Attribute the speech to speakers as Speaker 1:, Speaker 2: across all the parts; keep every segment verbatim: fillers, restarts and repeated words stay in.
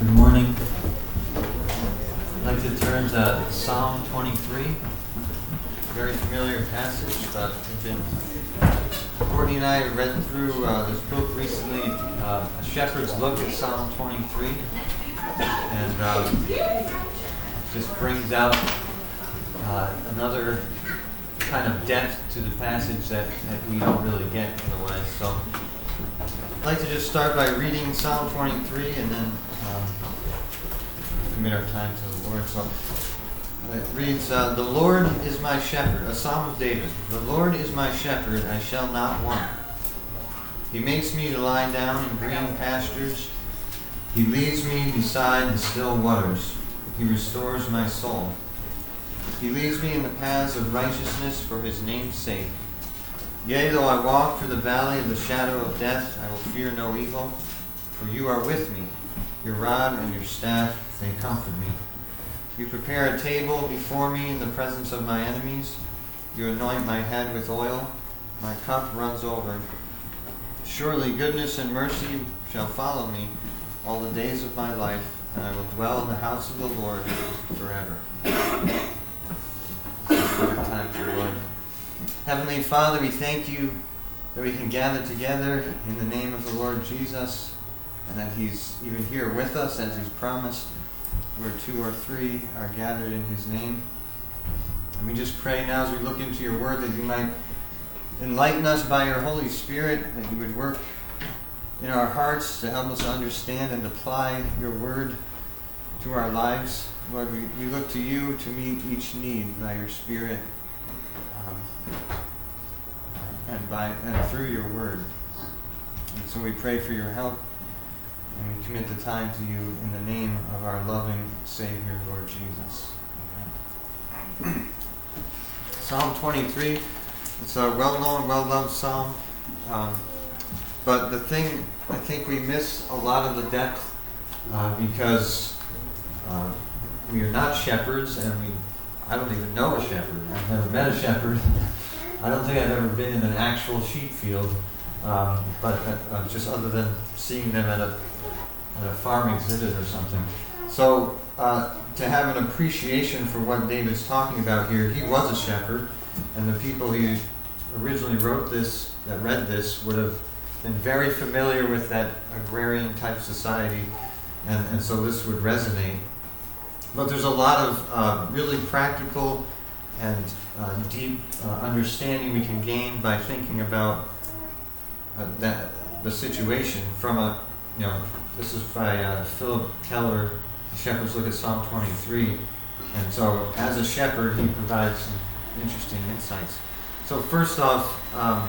Speaker 1: Good morning. I'd like to turn to Psalm twenty-three. Very familiar passage, but we've been, Courtney and I read through uh, this book recently, uh, A Shepherd's Look at Psalm twenty-three, and uh, just brings out uh, another kind of depth to the passage that, that we don't really get otherwise. So I'd like to just start by reading Psalm twenty-three and then um, commit our time to the Lord. So it reads, uh, The Lord is my shepherd, a psalm of David. The Lord is my shepherd, I shall not want. He makes me to lie down in green pastures. He leads me beside the still waters. He restores my soul. He leads me in the paths of righteousness for his name's sake. Yea, though I walk through the valley of the shadow of death, I will fear no evil, for you are with me. Your rod and your staff, they comfort me. You prepare a table before me in the presence of my enemies. You anoint my head with oil. My cup runs over. Surely goodness and mercy shall follow me all the days of my life, and I will dwell in the house of the Lord forever. Time for the Lord. Heavenly Father, we thank you that we can gather together in the name of the Lord Jesus, and that he's even here with us as he's promised, where two or three are gathered in his name. And we just pray now as we look into your word that you might enlighten us by your Holy Spirit, that you would work in our hearts to help us understand and apply your word to our lives. Lord, we, we look to you to meet each need by your Spirit um, and by and through your word. And so we pray for your help, and we commit the time to you in the name of our loving Savior, Lord Jesus. Amen. Psalm twenty-three, it's a well-known, well-loved psalm. Um, but the thing, I think we miss a lot of the depth uh, because uh, we are not shepherds, and we I don't even know a shepherd. I've never met a shepherd. I don't think I've ever been in an actual sheep field, um, but uh, just other than seeing them at a at a farm exhibit or something. So uh, to have an appreciation for what David's talking about here, he was a shepherd, and the people he originally wrote this, that read this, would have been very familiar with that agrarian type society, and, and so this would resonate. But there's a lot of uh, really practical and uh, deep uh, understanding we can gain by thinking about uh, that the situation from a, you know, this is by uh, Philip Keller, The Shepherd's Look at Psalm twenty-three. And so as a shepherd, he provides some interesting insights. So first off, um,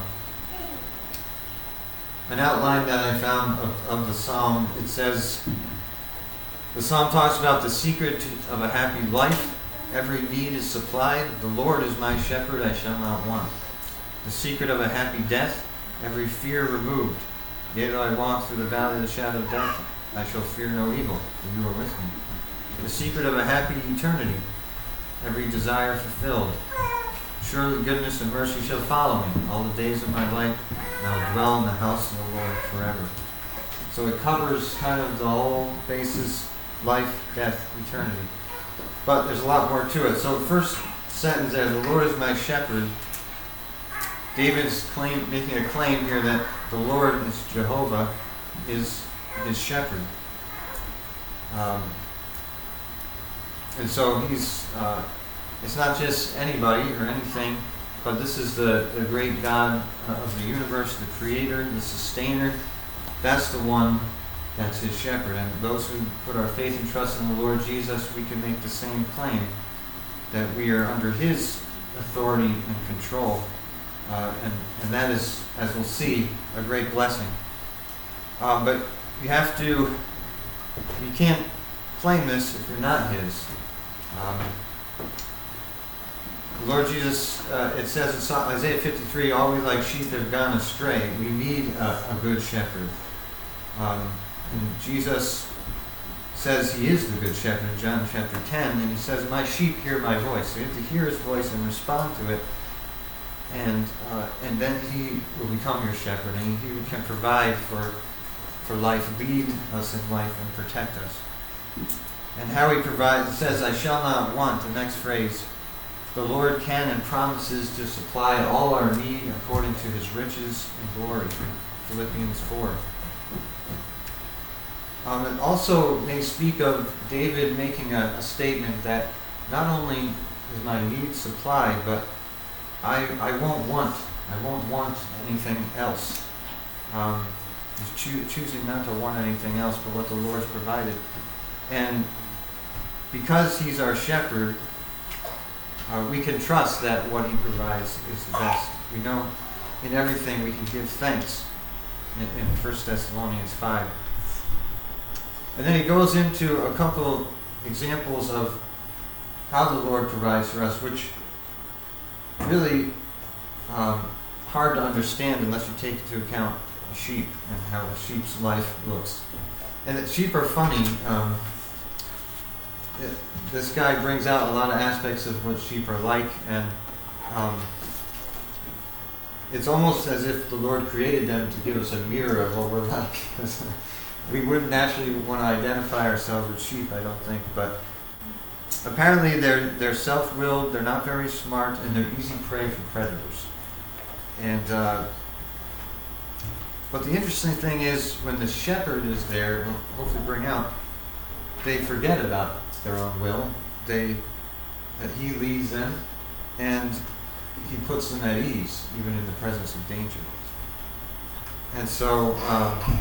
Speaker 1: an outline that I found of, of the psalm, it says, the psalm talks about the secret of a happy life. Every need is supplied. The Lord is my shepherd, I shall not want. The secret of a happy death. Every fear removed. Yea, though I walk through the valley of the shadow of death, I shall fear no evil, for you are with me. The secret of a happy eternity. Every desire fulfilled. Surely goodness and mercy shall follow me all the days of my life, and I will dwell in the house of the Lord forever. So it covers kind of the whole basis, life, death, eternity. But there's a lot more to it. So the first sentence there, the Lord is my shepherd. David's claim, making a claim here that the Lord is Jehovah, is his shepherd. Um, and so he's, uh, it's not just anybody or anything, but this is the, the great God of the universe, the creator, the sustainer. That's the one that's his shepherd. And those who put our faith and trust in the Lord Jesus, we can make the same claim that we are under his authority and control. Uh, and, and that is, as we'll see, a great blessing. Um, but you have to, you can't claim this if you're not his. Um, the Lord Jesus, uh, it says in Isaiah fifty-three, all we like sheep have gone astray. We need a, a good shepherd. Um, and Jesus says he is the good shepherd in John chapter ten, and he says, my sheep hear my voice. So you have to hear his voice and respond to it. And uh, and then he will become your shepherd, and he can provide for for life, lead us in life, and protect us. And how he provides, it says, I shall not want, the next phrase. The Lord can and promises to supply all our need according to his riches and glory. Philippians four. Um, it also may speak of David making a, a statement that not only is my need supplied, but I, I won't want. I won't want anything else. Um, he's choo- choosing not to want anything else but what the Lord's provided. And because he's our shepherd, uh, we can trust that what he provides is the best. We know in everything we can give thanks in, in First Thessalonians five. And then he goes into a couple examples of how the Lord provides for us, which really um, hard to understand unless you take into account a sheep and how a sheep's life looks. And that sheep are funny. Um, it, this guy brings out a lot of aspects of what sheep are like, and um, it's almost as if the Lord created them to give us a mirror of what we're like. We wouldn't naturally want to identify ourselves with sheep, I don't think, but apparently they're they're self-willed, they're not very smart, and they're easy prey for predators. And uh, but the interesting thing is, when the shepherd is there, we'll hopefully bring out, they forget about their own will. They that he leads them, and he puts them at ease, even in the presence of danger. And so. Um,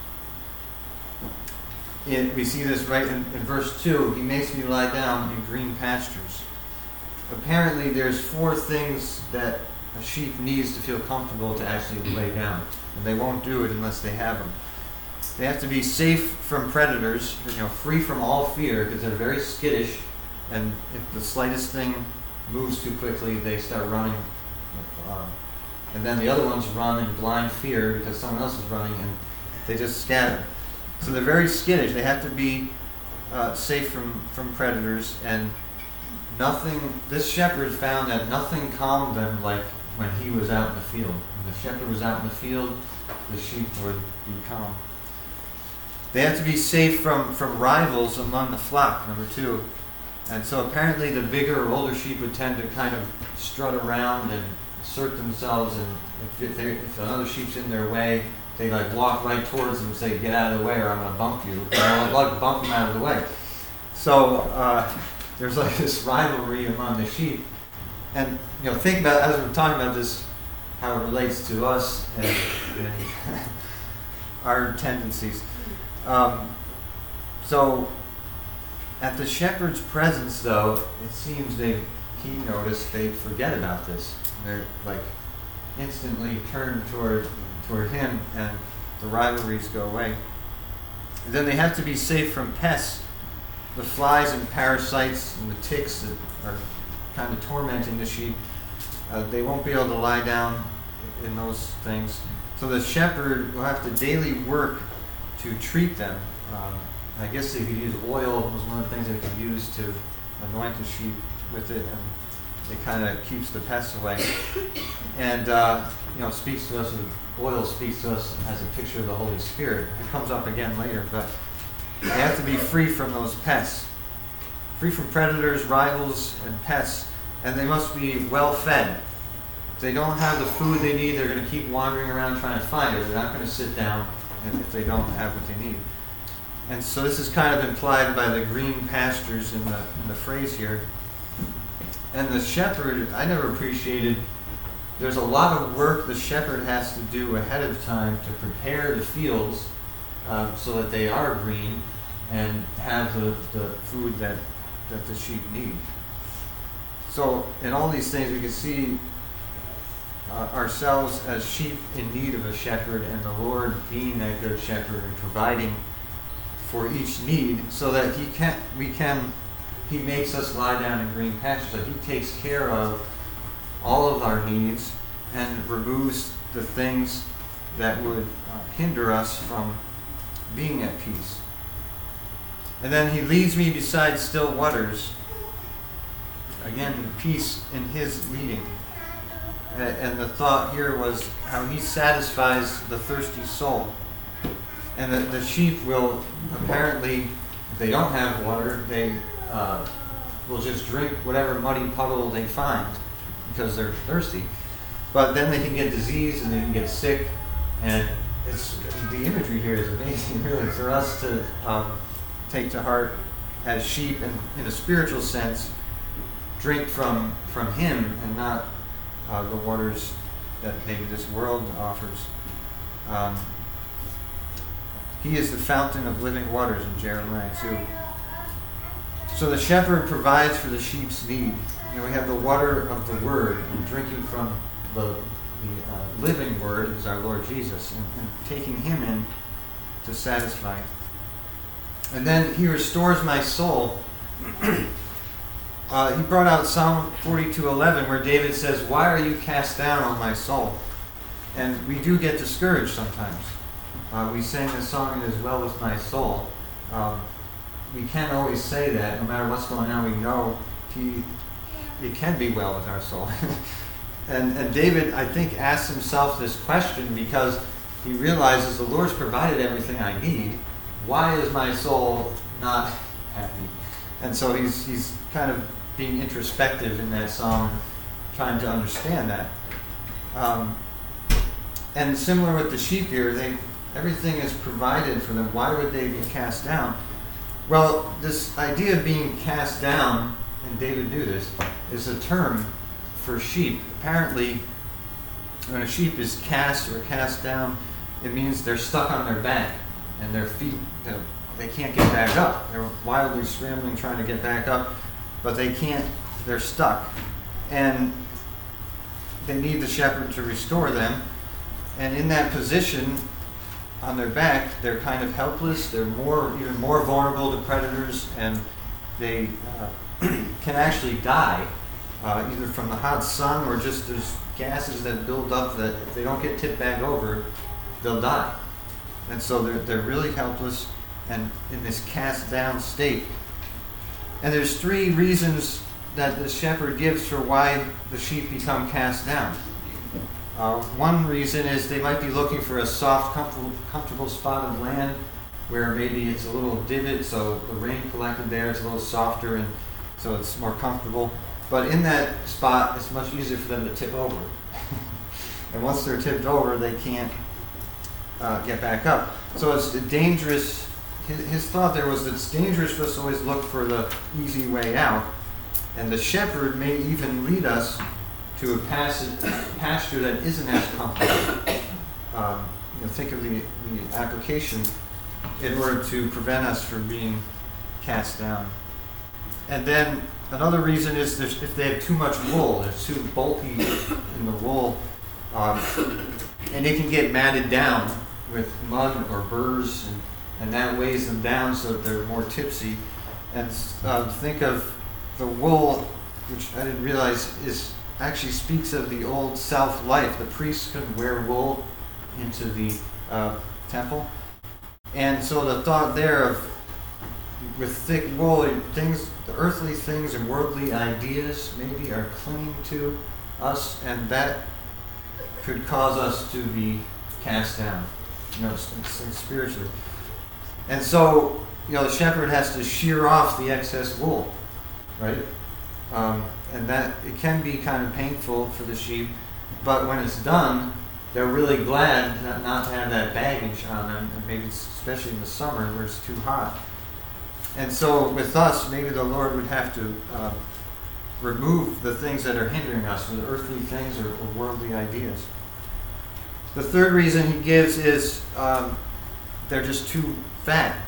Speaker 1: It, we see this right in, in verse two. He makes me lie down in green pastures. Apparently there's four things that a sheep needs to feel comfortable to actually lay down. And they won't do it unless they have them. They have to be safe from predators, you know, free from all fear, because they're very skittish. And if the slightest thing moves too quickly, they start running. Uh, and then the other ones run in blind fear because someone else is running, and they just scatter. So they're very skittish. They have to be uh, safe from, from predators, and nothing. This shepherd found that nothing calmed them like when he was out in the field. When the shepherd was out in the field, the sheep would be calm. They have to be safe from, from rivals among the flock, number two. And so apparently the bigger or older sheep would tend to kind of strut around and assert themselves, and if, they, if another sheep's in their way, they like walk right towards them and say, get out of the way or I'm going to bump you. And I'll like bump them out of the way. So uh, there's like this rivalry among the sheep. And you know, think about, as we're talking about this, how it relates to us and, and our tendencies. Um, so at the shepherd's presence, though, it seems they, he noticed, they forget about this. They're like instantly turned toward toward him, and the rivalries go away. And then they have to be safe from pests, the flies and parasites and the ticks that are kind of tormenting the sheep. Uh, they won't be able to lie down in those things. So the shepherd will have to daily work to treat them. Um, I guess they could use oil. Was one of the things they could use to anoint the sheep with it, and it kind of keeps the pests away. And uh, you know, speaks to us. Oil speaks to us as a picture of the Holy Spirit. It comes up again later, but they have to be free from those pests, free from predators, rivals, and pests, and they must be well fed. If they don't have the food they need, they're going to keep wandering around trying to find it. They're not going to sit down if they don't have what they need. And so this is kind of implied by the green pastures in the in the phrase here. And the shepherd, I never appreciated, there's a lot of work the shepherd has to do ahead of time to prepare the fields um, so that they are green and have the, the food that, that the sheep need. So in all these things we can see uh, ourselves as sheep in need of a shepherd, and the Lord being that good shepherd and providing for each need so that he can, we can, he makes us lie down in green pastures. So he takes care of all of our needs and removes the things that would uh, hinder us from being at peace. And then he leads me beside still waters. Again, peace in his leading. Uh, and the thought here was how he satisfies the thirsty soul. And the, the sheep will apparently if they don't have water, they uh, will just drink whatever muddy puddle they find because they're thirsty. But then they can get disease and they can get sick, and it's the imagery here is amazing, really, for us to um, take to heart as sheep and, in a spiritual sense, drink from from Him and not uh, the waters that maybe this world offers. Um, he is the fountain of living waters in Jeremiah two. So the shepherd provides for the sheep's need. And we have the water of the Word, and drinking from the, the uh, living Word is our Lord Jesus, and, and taking Him in to satisfy. And then He restores my soul. uh, he brought out Psalm forty-two eleven, where David says, "Why are you cast down, O my soul?" And we do get discouraged sometimes. Uh, we sang the song, "It is well with my soul." Um, we can't always say that. No matter what's going on, we know he, it can be well with our soul. and, and David, I think, asks himself this question because he realizes the Lord's provided everything I need. Why is my soul not happy? And so he's he's kind of being introspective in that psalm, trying to understand that. Um, and similar with the sheep here, they everything is provided for them. Why would they be cast down? Well, this idea of being cast down, and David knew this, is a term for sheep. Apparently, when a sheep is cast or cast down, it means they're stuck on their back and their feet, they can't get back up. They're wildly scrambling trying to get back up, but they can't, they're stuck. And they need the shepherd to restore them. And in that position, on their back, they're kind of helpless. They're more, even more vulnerable to predators, and they uh, can actually die, uh, either from the hot sun or just there's gases that build up that if they don't get tipped back over, they'll die. And so they're they're really helpless and in this cast down state. And there's three reasons that the shepherd gives for why the sheep become cast down. Uh, one reason is they might be looking for a soft, comfortable, comfortable spot of land where maybe it's a little divot, so the rain collected there, it's a little softer, and so it's more comfortable. But in that spot, it's much easier for them to tip over. And once they're tipped over, they can't uh, get back up. So it's dangerous. His, his thought there was that it's dangerous for us to always look for the easy way out. And the shepherd may even lead us to a passage, pasture that isn't as comfortable. Um, you know, think of the, the application in order to prevent us from being cast down. And then another reason is if they have too much wool, they're too bulky in the wool, um, and they can get matted down with mud or burrs, and, and that weighs them down so that they're more tipsy. And uh, think of the wool, which I didn't realize is actually speaks of the old South life. The priests couldn't wear wool into the uh, temple. And so the thought there of with thick wool, things, the earthly things and worldly ideas maybe are clinging to us, and that could cause us to be cast down, you know, spiritually. And so, you know, the shepherd has to shear off the excess wool, right? Um, and that it can be kind of painful for the sheep, but when it's done, they're really glad not, not to have that baggage on them, and maybe especially in the summer where it's too hot. And so with us, maybe the Lord would have to uh, remove the things that are hindering us, the earthly things or, or worldly ideas. The third reason he gives is um, they're just too fat,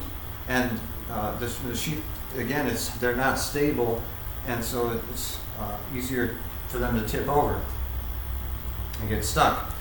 Speaker 1: and uh, the, the sheep, again, it's they're not stable. And so it's uh, easier for them to tip over and get stuck.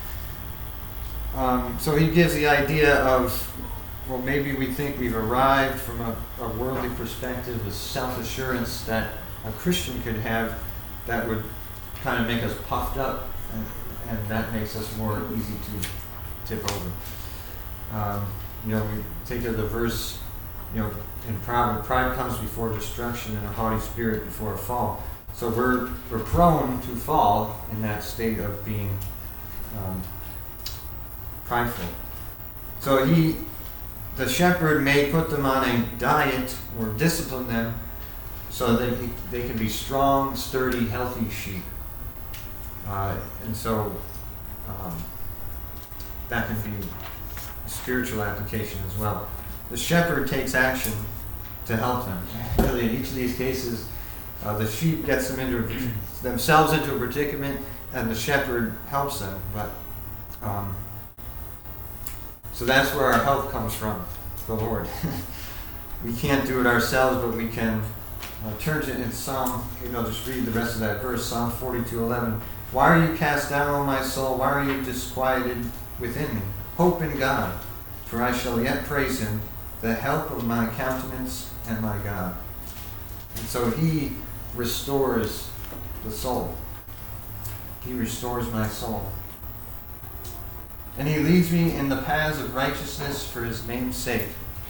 Speaker 1: Um, so he gives the idea of, well, maybe we think we've arrived from a, a worldly perspective, a self-assurance that a Christian could have that would kind of make us puffed up, and, and that makes us more easy to tip over. Um, you know, we take the verse, you know, in pride, pride comes before destruction, and a haughty spirit before a fall. So we're we're prone to fall in that state of being um, prideful. So he the shepherd may put them on a diet or discipline them so that they, they can be strong, sturdy, healthy sheep. Uh, and so um, that can be a spiritual application as well. The shepherd takes action to help them. Really, in each of these cases, uh, the sheep gets them into themselves into a predicament, and the shepherd helps them. But um, so that's where our help comes from, the Lord. We can't do it ourselves, but we can uh, turn to in Psalm. You know, just read the rest of that verse, Psalm forty-two eleven. Why are you cast down, O my soul? Why are you disquieted within me? Hope in God, for I shall yet praise him, the help of my countenance and my God. And so he restores the soul. He restores my soul. And he leads me in the paths of righteousness for his name's sake.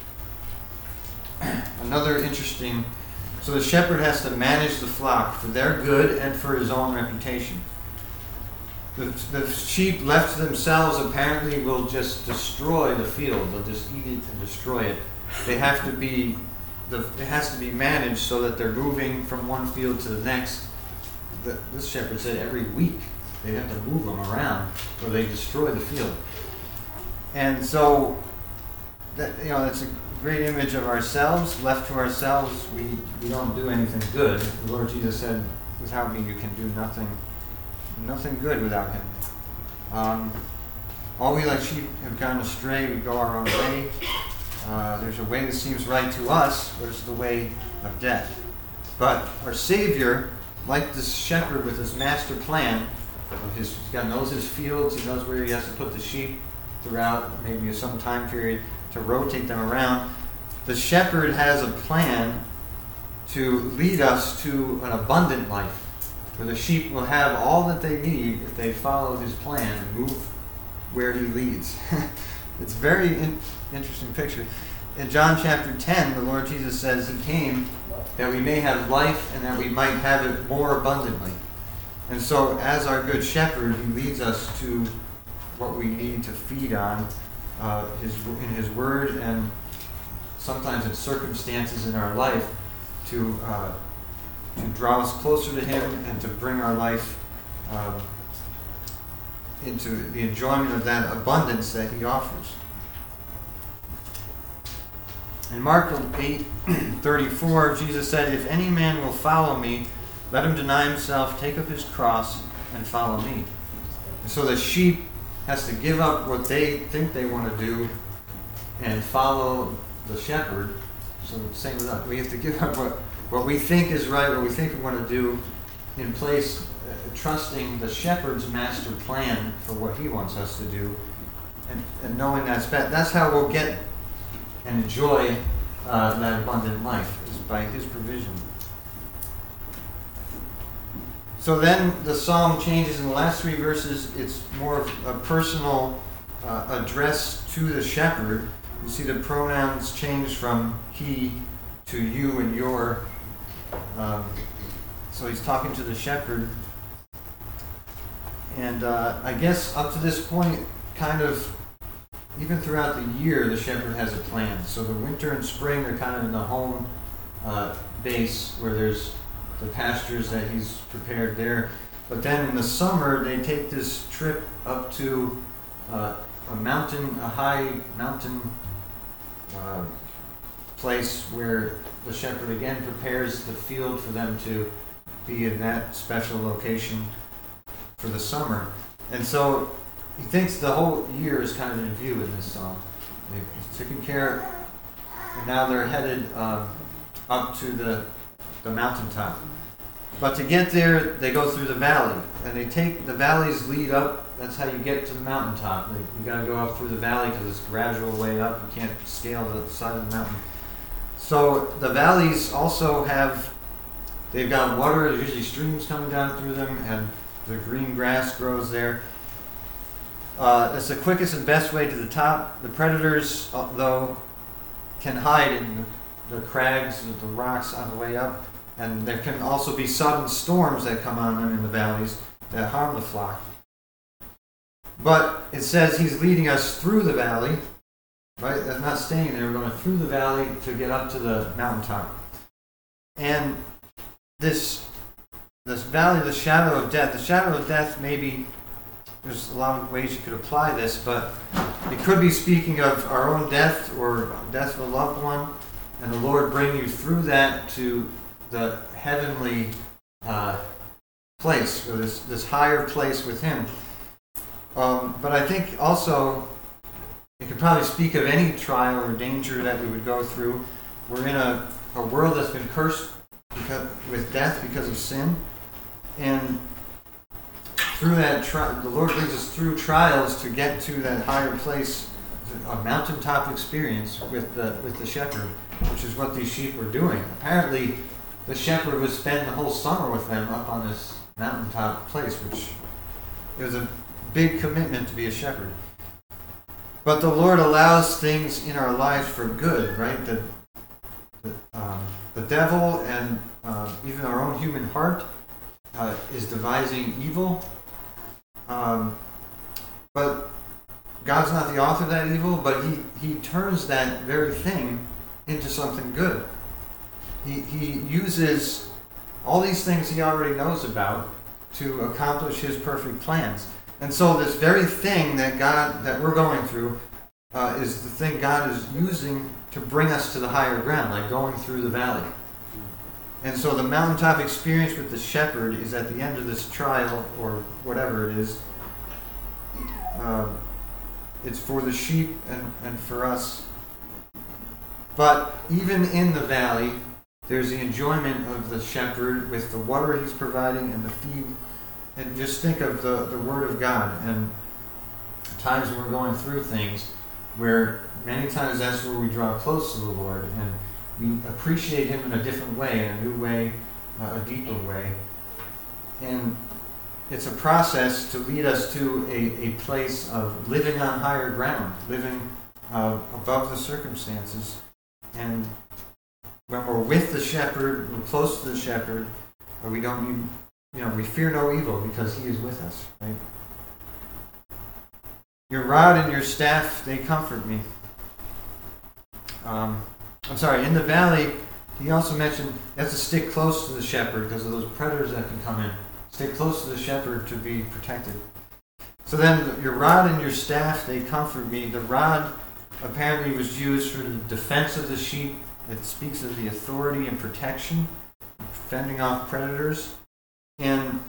Speaker 1: Another interesting, so the shepherd has to manage the flock for their good and for his own reputation. The, the sheep left to themselves apparently will just destroy the field. They'll just eat it and destroy it. They have to be, the, it has to be managed so that they're moving from one field to the next. The, this shepherd said every week they have to move them around or they destroy the field. And so, that, you know, that's a great image of ourselves. Left to ourselves, we, we don't do anything good. The Lord Jesus said, without me you can do nothing Nothing good without him. Um, all we like sheep have gone astray. We go our own way. Uh, there's a way that seems right to us, but it's the way of death. But our Savior, like this shepherd with his master plan, of his, he knows his fields, he knows where he has to put the sheep throughout maybe some time period to rotate them around. The shepherd has a plan to lead us to an abundant life, where the sheep will have all that they need if they follow his plan and move where he leads. It's a very in- interesting picture. In John chapter ten, the Lord Jesus says he came that we may have life and that we might have it more abundantly. And so as our good shepherd, he leads us to what we need to feed on uh, his, in his word and sometimes in circumstances in our life to uh, to draw us closer to him and to bring our life um, into the enjoyment of that abundance that he offers. In Mark eight thirty-four, Jesus said, if any man will follow me, let him deny himself, take up his cross, and follow me. And so the sheep has to give up what they think they want to do and follow the shepherd. So same with us. We have to give up what What we think is right, what we think we want to do, in place, uh, trusting the shepherd's master plan for what he wants us to do, and, and knowing that's best. That's how we'll get and enjoy uh, that abundant life, is by his provision. So then the psalm changes in the last three verses. It's more of a personal uh, address to the shepherd. You see the pronouns change from he to you and your. Um, so he's talking to the shepherd. And uh, I guess up to this point, kind of, even throughout the year, the shepherd has a plan. So the winter and spring are kind of in the home uh, base where there's the pastures that he's prepared there. But then in the summer, they take this trip up to uh, a mountain, a high mountain uh, place where the shepherd again prepares the field for them to be in that special location for the summer. And so he thinks the whole year is kind of in view in this psalm. He's taken care, and now they're headed um, up to the, the mountaintop. But to get there, they go through the valley, and they take the valleys lead up. That's how you get to the mountaintop. You got to go up through the valley because it's a gradual way up. You can't scale the side of the mountain. So the valleys also have, they've got water. There's usually streams coming down through them, and the green grass grows there. Uh, it's the quickest and best way to the top. The predators, uh, though, can hide in the, the crags, the rocks on the way up. And there can also be sudden storms that come on them in the valleys that harm the flock. But it says he's leading us through the valley, right? That's not staying there. We're going through the valley to get up to the mountaintop. And this this valley, the shadow of death, the shadow of death, maybe there's a lot of ways you could apply this, but it could be speaking of our own death or death of a loved one, and the Lord bring you through that to the heavenly uh, place, or this, this higher place with Him. Um, but I think also it could probably speak of any trial or danger that we would go through. We're in a, a world that's been cursed because, with death because of sin, and through that, tri- the Lord brings us through trials to get to that higher place, a mountaintop experience with the with the shepherd, which is what these sheep were doing. Apparently, the shepherd would spend the whole summer with them up on this mountaintop place, which it was a big commitment to be a shepherd. But the Lord allows things in our lives for good, right? The the, um, the devil and uh, even our own human heart uh, is devising evil. Um, but God's not the author of that evil, but he, he turns that very thing into something good. He, he uses all these things he already knows about to accomplish his perfect plans. And so this very thing that God that we're going through uh, is the thing God is using to bring us to the higher ground, like going through the valley. And so the mountaintop experience with the shepherd is at the end of this trial, or whatever it is. Uh, it's for the sheep and, and for us. But even in the valley, there's the enjoyment of the shepherd with the water he's providing and the feed. And just think of the, the Word of God and times when we're going through things where many times that's where we draw close to the Lord and we appreciate Him in a different way, in a new way, uh, a deeper way. And it's a process to lead us to a, a place of living on higher ground, living uh, above the circumstances. And when we're with the shepherd, we're close to the shepherd, or we don't need, you know, we fear no evil because He is with us, right? Your rod and your staff, they comfort me. Um, I'm sorry, in the valley, he also mentioned you have to stick close to the shepherd because of those predators that can come in. Stick close to the shepherd to be protected. So then your rod and your staff, they comfort me. The rod apparently was used for the defense of the sheep. It speaks of the authority and protection, fending off predators. And,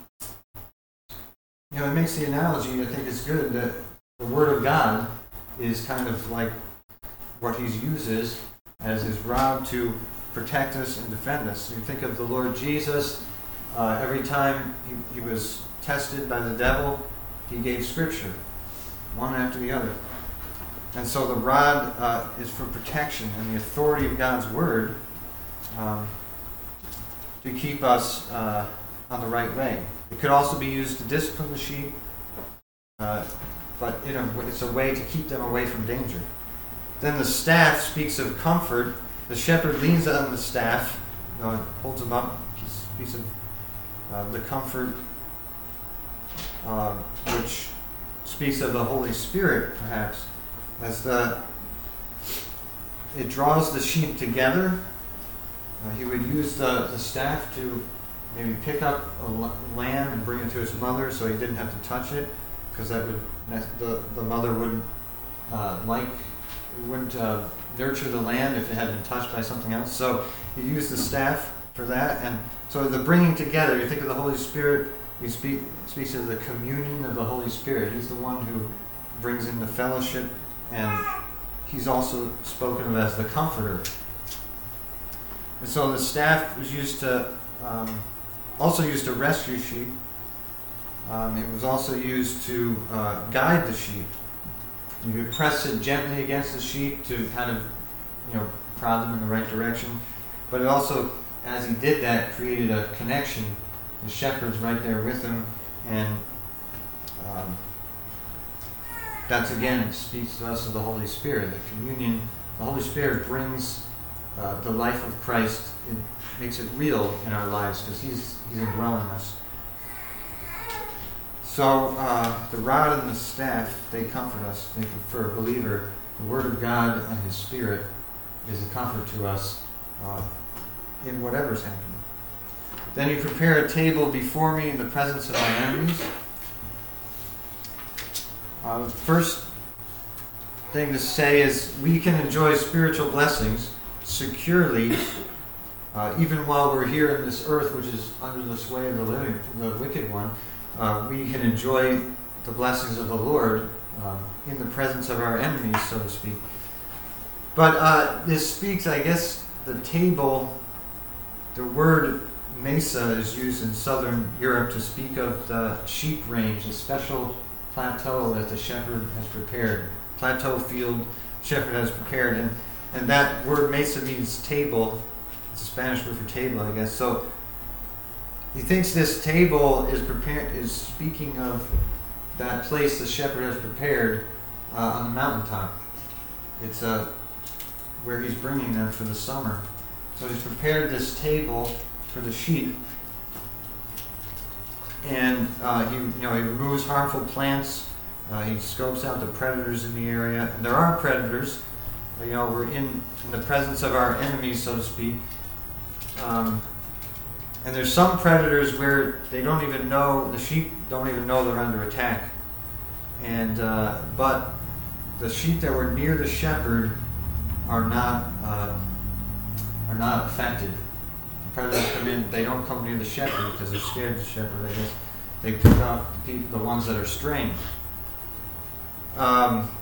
Speaker 1: you know, it makes the analogy, I think it's good, that the Word of God is kind of like what He uses as His rod to protect us and defend us. You think of the Lord Jesus, uh, every time he, he was tested by the devil, He gave Scripture, one after the other. And so the rod uh, is for protection and the authority of God's Word um, to keep us uh, on the right way. It could also be used to discipline the sheep, uh, but in a, it's a way to keep them away from danger. Then the staff speaks of comfort. The shepherd leans on the staff, you know, holds him up. He speaks of uh, the comfort, uh, which speaks of the Holy Spirit, perhaps, as the it draws the sheep together. Uh, he would use the, the staff to maybe pick up a lamb and bring it to its mother, so he didn't have to touch it, because that would the the mother wouldn't uh, like. It wouldn't uh, nurture the land if it had been touched by something else. So he used the staff for that. And so the bringing together, you think of the Holy Spirit, he speak, speaks of the communion of the Holy Spirit. He's the one who brings in the fellowship, and He's also spoken of as the Comforter. And so the staff was used to, um, also used to rescue sheep. Um, it was also used to uh, guide the sheep. You could press it gently against the sheep to kind of, you know, prod them in the right direction. But it also, as he did that, created a connection. The shepherd's right there with him, and um, that's again, it speaks to us of the Holy Spirit. The communion, the Holy Spirit brings uh, the life of Christ. It makes it real in our lives because He's He's indwelling us. So uh, the rod and the staff, they comfort us. They, for a believer, the Word of God and His Spirit is a comfort to us uh, in whatever's happening. Then you prepare a table before me in the presence of my enemies. Uh, first thing to say is we can enjoy spiritual blessings securely, uh, even while we're here in this earth, which is under the sway of the, living, the wicked one. Uh, we can enjoy the blessings of the Lord um, in the presence of our enemies, so to speak. But uh, this speaks, I guess, the table, the word mesa is used in southern Europe to speak of the sheep range, a special plateau that the shepherd has prepared. Plateau field shepherd has prepared. And, and that word mesa means table. It's a Spanish word for table, I guess. So he thinks this table is prepared is speaking of that place the shepherd has prepared uh, on the mountaintop. It's uh, where he's bringing them for the summer. So he's prepared this table for the sheep, and uh, he, you know, he removes harmful plants. Uh, he scopes out the predators in the area. And there are predators. You know, we're in, in the presence of our enemies, so to speak. Um, and there's some predators where they don't even know, the sheep don't even know they're under attack. And uh, but the sheep that were near the shepherd are not uh, are not affected. Predators come in, they don't come near the shepherd because they're scared of the shepherd. They just they pick off the, people, the ones that are straying. Um,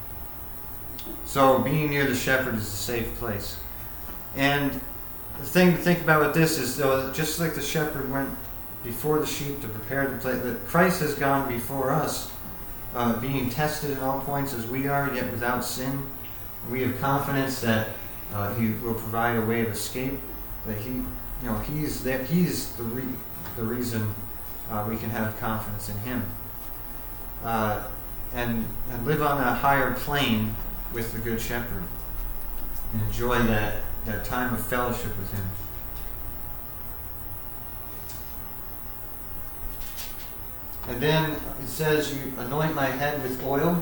Speaker 1: so being near the shepherd is a safe place. And the thing to think about with this is, though, just like the shepherd went before the sheep to prepare the place, that Christ has gone before us, uh, being tested in all points as we are, yet without sin. We have confidence that uh, He will provide a way of escape. That He, you know, He's there. He's the re- the reason uh, we can have confidence in Him, uh, and and live on a higher plane with the Good Shepherd, and enjoy that that time of fellowship with Him. And then it says, "You anoint my head with oil."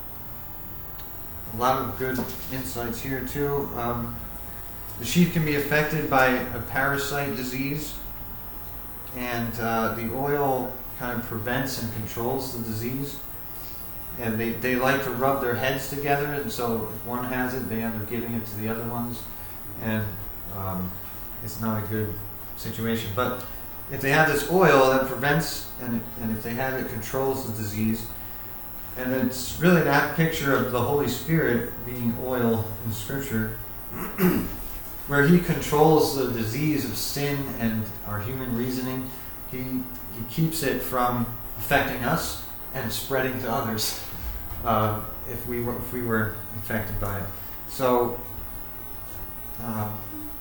Speaker 1: A lot of good insights here too. Um, The sheep can be affected by a parasite disease, and uh, the oil kind of prevents and controls the disease. And they, they like to rub their heads together, and so if one has it, they end up giving it to the other ones, and um, it's not a good situation. But if they have this oil that prevents, and, and if they have it, controls the disease, and it's really that picture of the Holy Spirit being oil in Scripture, where He controls the disease of sin and our human reasoning. He He keeps it from affecting us and spreading to others uh, if we were if we were infected by it. So, um,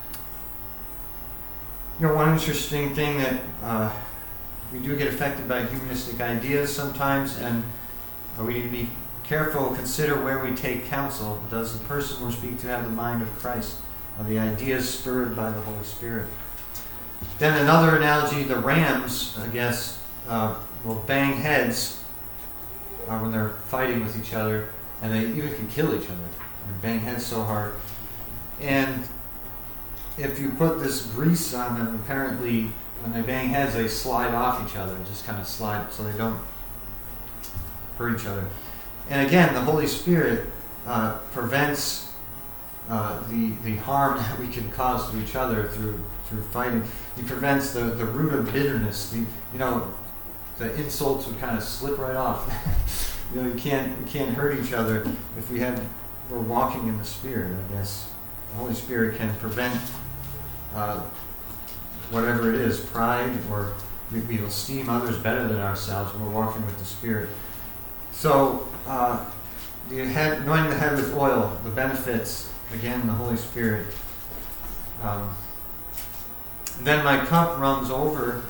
Speaker 1: you know, one interesting thing that uh, we do get affected by humanistic ideas sometimes, and uh, we need to be careful, consider where we take counsel. Does the person we're speaking to have the mind of Christ? Are the ideas spurred by the Holy Spirit? Then another analogy, the rams, I guess, uh, will bang heads uh, when they're fighting with each other, and they even can kill each other. They bang heads so hard. And if you put this grease on them, apparently when they bang heads, they slide off each other, just kind of slide so they don't hurt each other. And again, the Holy Spirit uh, prevents Uh, the the harm that we can cause to each other through through fighting. He prevents the, the root of bitterness. The you know the insults would kind of slip right off. you know you can't you can't hurt each other if we have we're walking in the Spirit. I guess the Holy Spirit can prevent uh, whatever it is, pride, or we, we esteem others better than ourselves when we're walking with the Spirit. So uh, the head, anointing the head with oil, the benefits. Again, the Holy Spirit. Um, then my cup runs over.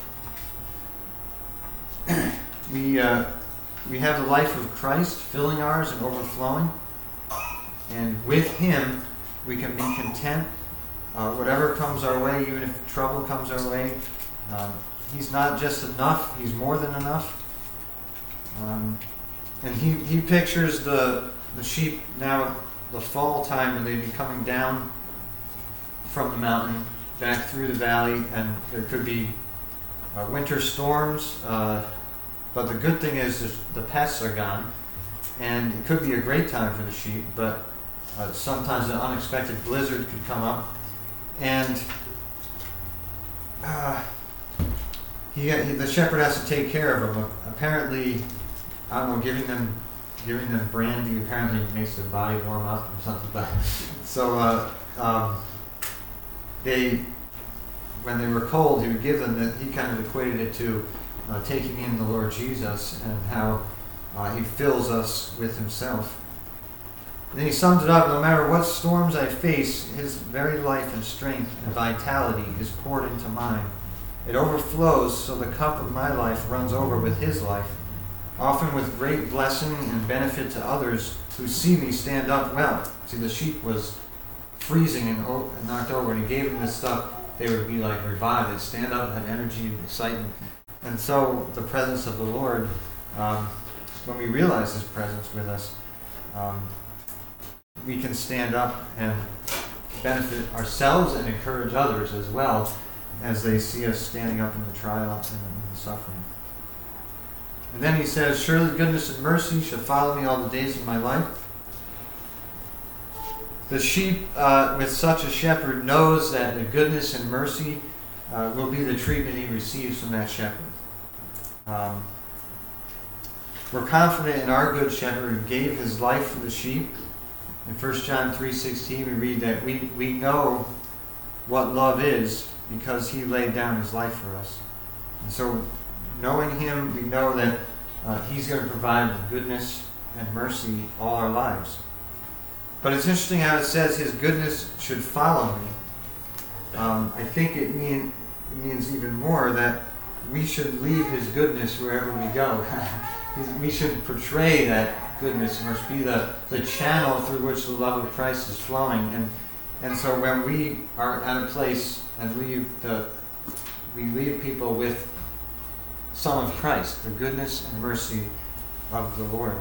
Speaker 1: we uh, we have the life of Christ filling ours and overflowing, and with Him we can be content. Uh, whatever comes our way, even if trouble comes our way, um, He's not just enough; He's more than enough. Um, and He He pictures the the sheep now, the fall time, when they'd be coming down from the mountain back through the valley, and there could be uh, winter storms. Uh, but the good thing is is the pests are gone, and it could be a great time for the sheep. But uh, sometimes an unexpected blizzard could come up, and uh, he, he the shepherd has to take care of them. Apparently, I don't know, giving them giving them brandy apparently makes their body warm up or something like that. So uh, um, they, when they were cold, he would give them that. He kind of equated it to uh, taking in the Lord Jesus and how uh, he fills us with himself. And then he sums it up: no matter what storms I face, his very life and strength and vitality is poured into mine. It overflows, so the cup of my life runs over with his life, often with great blessing and benefit to others who see me stand up well. See, the sheep was freezing and, o- and knocked over, and he gave them this stuff. They would be like revived. They'd stand up, have energy and excitement. And so the presence of the Lord, um, when we realize his presence with us, um, we can stand up and benefit ourselves and encourage others as well as they see us standing up in the trial and in the suffering. And then he says, surely goodness and mercy shall follow me all the days of my life. The sheep uh, with such a shepherd knows that the goodness and mercy uh, will be the treatment he receives from that shepherd. Um, we're confident in our good shepherd who gave his life for the sheep. In First John three sixteen we read that we, we know what love is because he laid down his life for us. And so knowing him, we know that uh, he's going to provide goodness and mercy all our lives. But it's interesting how it says his goodness should follow me. Um, I think it, mean, it means even more that we should leave his goodness wherever we go. We should portray that goodness and mercy, be the, the channel through which the love of Christ is flowing. And and so when we are at a place and leave the, we leave people with some of Christ, the goodness and mercy of the Lord.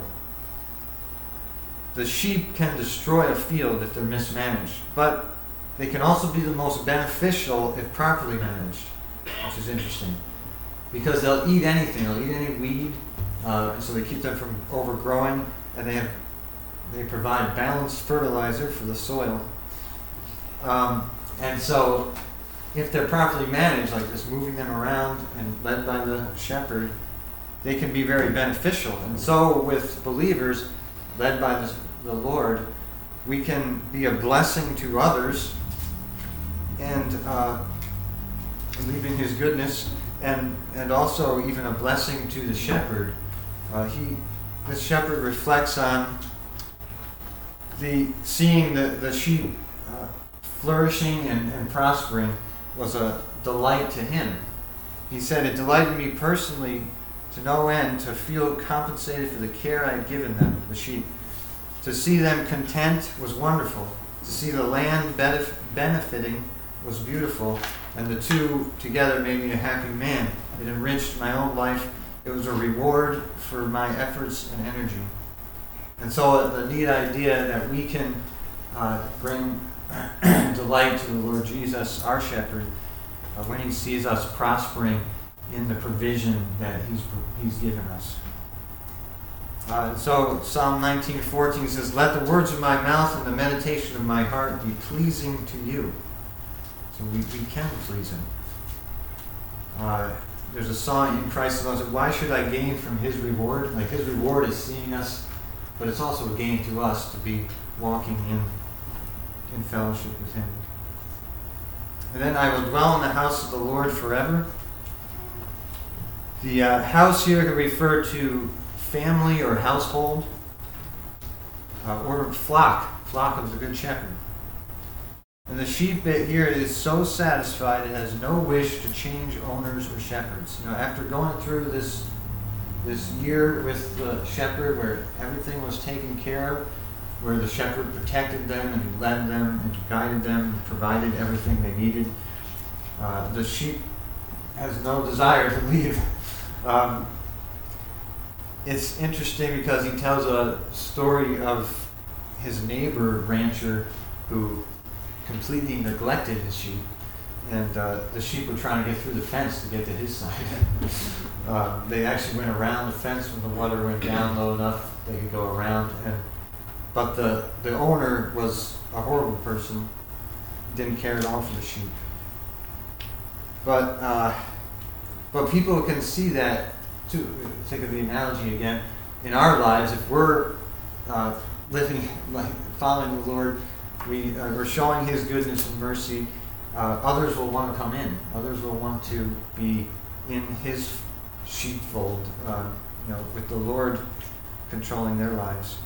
Speaker 1: The sheep can destroy a field if they're mismanaged, but they can also be the most beneficial if properly managed, which is interesting. Because they'll eat anything, they'll eat any weed, uh, and so they keep them from overgrowing, and they have, they provide balanced fertilizer for the soil. Um, and so if they're properly managed, like this, moving them around and led by the shepherd, they can be very beneficial. And so with believers, led by the, the Lord, we can be a blessing to others and uh, leaving his goodness, and, and also even a blessing to the shepherd. Uh, he, the shepherd reflects on the seeing the, the sheep uh, flourishing and, and prospering was a delight to him. He said, it delighted me personally to no end to feel compensated for the care I had given them, the sheep. To see them content was wonderful. To see the land benef- benefiting was beautiful. And the two together made me a happy man. It enriched my own life. It was a reward for my efforts and energy. And so the neat idea that we can uh, bring delight to the Lord Jesus, our shepherd, uh, when he sees us prospering in the provision that he's he's given us. Uh, so Psalm nineteen fourteen says, let the words of my mouth and the meditation of my heart be pleasing to you. So we, we can please him. Uh, there's a song, in Christ alone, why should I gain from his reward? Like his reward is seeing us, but it's also a gain to us to be walking in in fellowship with him. And then I will dwell in the house of the Lord forever. The uh, house here can refer to family or household, uh, or flock, flock of the good shepherd. And the sheep here is so satisfied it has no wish to change owners or shepherds. You know, after going through this this year with the shepherd, where everything was taken care of, where the shepherd protected them and he led them and guided them and provided everything they needed, uh, the sheep has no desire to leave. Um, it's interesting because he tells a story of his neighbor rancher who completely neglected his sheep, and uh, the sheep were trying to get through the fence to get to his side. uh, they actually went around the fence when the water went down low enough they could go around. And but the the owner was a horrible person, didn't care at all for the sheep. But uh, but people can see that too. Think of the analogy again in our lives. If we're uh, living like following the Lord, we uh, we're showing His goodness and mercy. Uh, others will want to come in. Others will want to be in His sheepfold, uh, you know, with the Lord controlling their lives.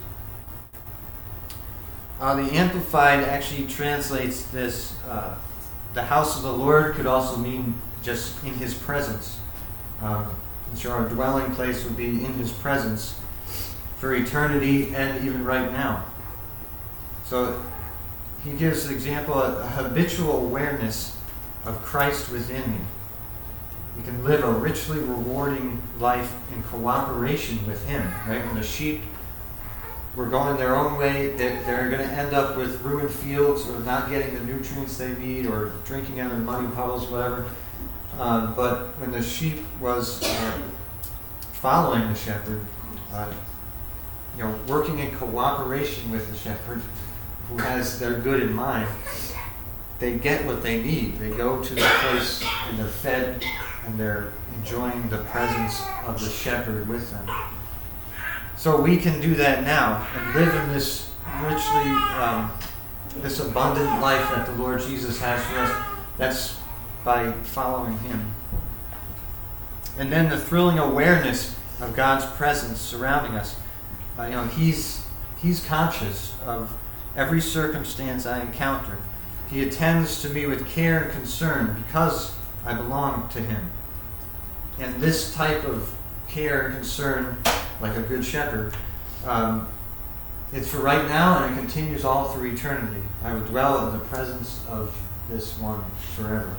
Speaker 1: Uh, the Amplified actually translates this, uh, the house of the Lord could also mean just in His presence. Um, so our dwelling place would be in His presence for eternity and even right now. So he gives the example of a habitual awareness of Christ within me. You can live a richly rewarding life in cooperation with Him. Right? When the sheep were going their own way, they're, they're going to end up with ruined fields or not getting the nutrients they need or drinking out of muddy puddles, whatever. Uh, but when the sheep was uh, following the shepherd, uh, you know, working in cooperation with the shepherd, who has their good in mind, they get what they need. They go to the place and they're fed and they're enjoying the presence of the shepherd with them. So we can do that now and live in this richly, um, this abundant life that the Lord Jesus has for us. That's by following Him. And then the thrilling awareness of God's presence surrounding us. Uh, you know, He's He's conscious of every circumstance I encounter. He attends to me with care and concern because I belong to Him. And this type of care and concern, like a good shepherd, um, it's for right now and it continues all through eternity. I will dwell in the presence of this one forever.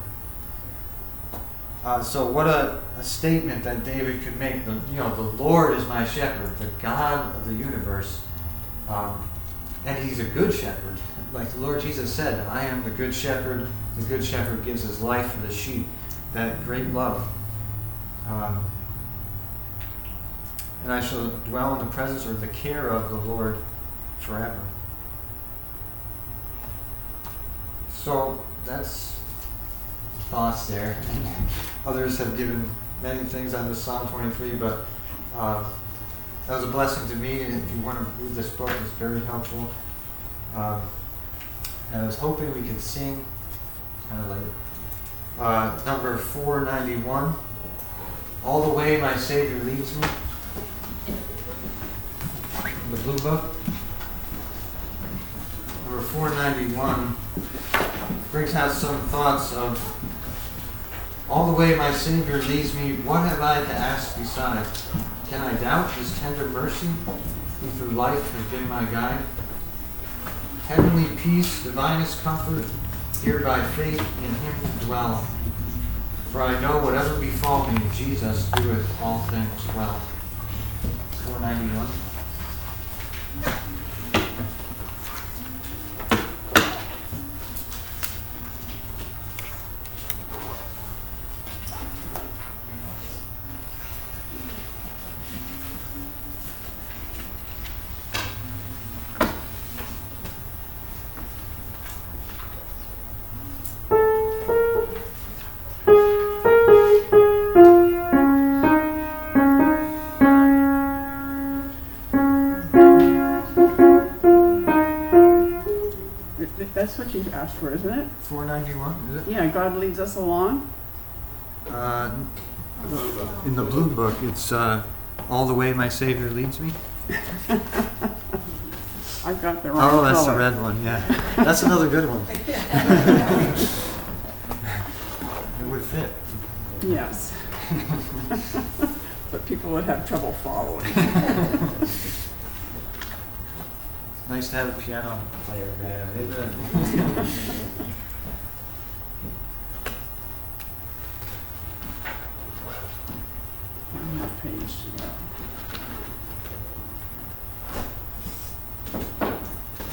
Speaker 1: Uh, so what a, a statement that David could make. The, you know, the Lord is my shepherd, the God of the universe. Um, and He's a good shepherd. Like the Lord Jesus said, I am the good shepherd. The good shepherd gives his life for the sheep. That great love. Um, and I shall dwell in the presence or the care of the Lord forever. So that's thoughts there. Others have given many things on this Psalm twenty-three, but uh, that was a blessing to me. And if you want to read this book, it's very helpful. Um, and I was hoping we could sing, kind of late, uh, number four ninety-one, All the Way My Savior Leads Me, in the Blue Book. Number four ninety-one brings out some thoughts of all the way my Savior leads me, what have I to ask beside? Can I doubt His tender mercy, who through life has been my guide? Heavenly peace, divinest comfort, here by faith in Him to dwell. For I know whatever befall me, Jesus doeth all things well. four ninety-one.
Speaker 2: That's what you asked for, isn't it?
Speaker 1: four ninety-one, is it?
Speaker 2: Yeah, God leads us along.
Speaker 1: Uh, in the Blue Book, it's uh, All the Way My Savior Leads Me.
Speaker 2: I've got the wrong
Speaker 1: Oh, that's
Speaker 2: color.
Speaker 1: the red one, yeah. That's another good one. It would fit.
Speaker 2: Yes. But people would have trouble following.
Speaker 1: Nice to have a piano player. Yeah.
Speaker 2: On that page to go.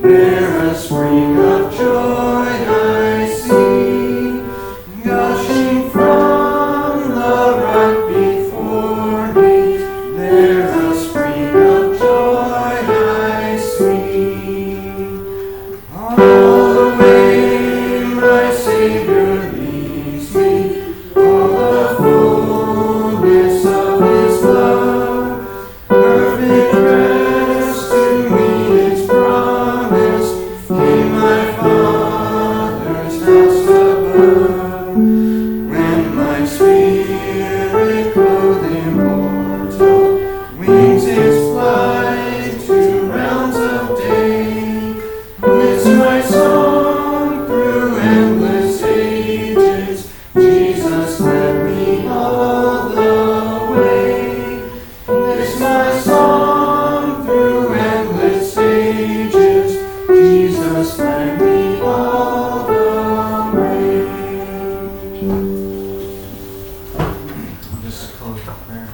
Speaker 1: There a spring of joy I see, gushing from the rock before me. There a spring of joy I see. All the way my Savior leads me, all the fullness of His love, perfect rest to me is promised in my Father's house above. When my spirit clothed immortal wings its flight to realms of day, lifts my song through endless ages. Jesus led me all the way. Lifts my song through endless ages. Jesus led me all the way. I'll just close with prayer.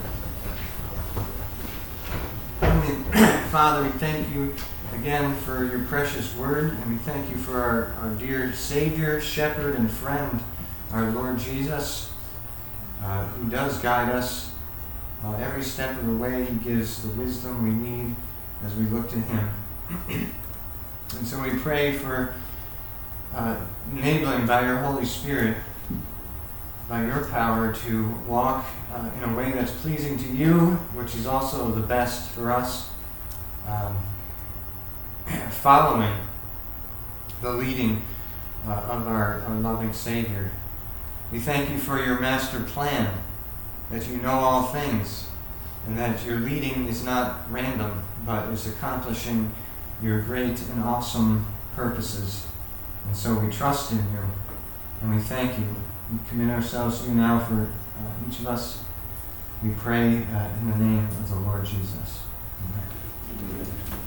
Speaker 1: Father, we thank you again for your precious word, and we thank you for our, our dear Savior, Shepherd, and friend, our Lord Jesus, uh, who does guide us uh, every step of the way. He gives the wisdom we need as we look to Him. And so we pray for uh, enabling by your Holy Spirit, by your power, to walk uh, in a way that's pleasing to you, which is also the best for us. Um, following the leading uh, of our, our loving Savior. We thank you for your master plan, that you know all things, and that your leading is not random, but is accomplishing your great and awesome purposes. And so we trust in you, and we thank you. We commit ourselves to you now for uh, each of us. We pray uh, in the name of the Lord Jesus. Amen.